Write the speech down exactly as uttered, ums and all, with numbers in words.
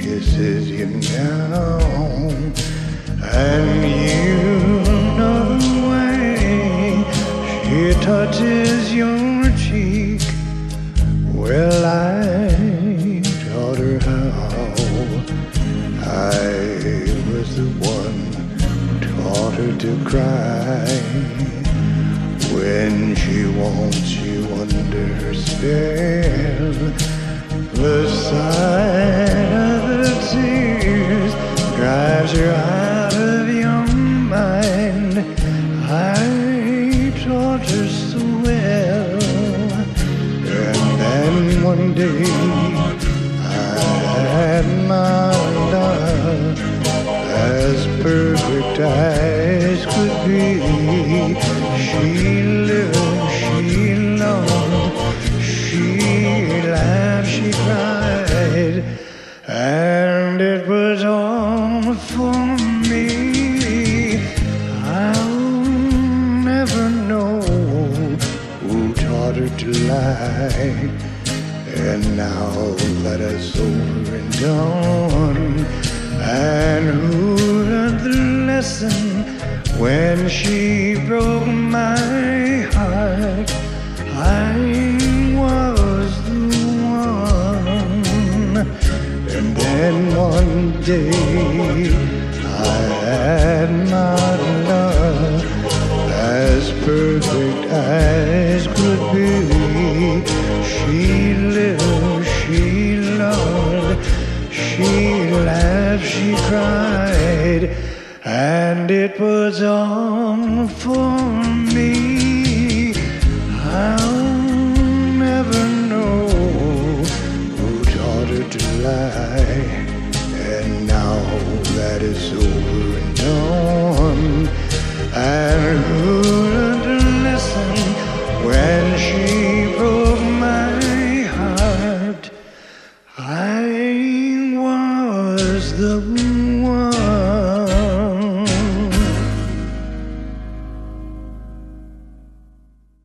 kisses you now, and you know the way she touches your cheek. Well, I taught her how. I was the one who taught her to cry when she wants you under her spell. The sight of the tears drives her out of your mind. I taught her so well, and then one day I had my love as perfect as could be. She lived, she loved, she laughed, she cried, and it was all for me. I'll never know who taught her to lie, and now that it's over and done, and who learned the lesson when she broke my heart? I was the one. And then one day I had my love as perfect as could be. She lived, she loved, she laughed, she cried, and it was all for me. I'll never know who taught her to lie, and now that it's over and done, and who learned a lesson when she broke my heart? I was the one.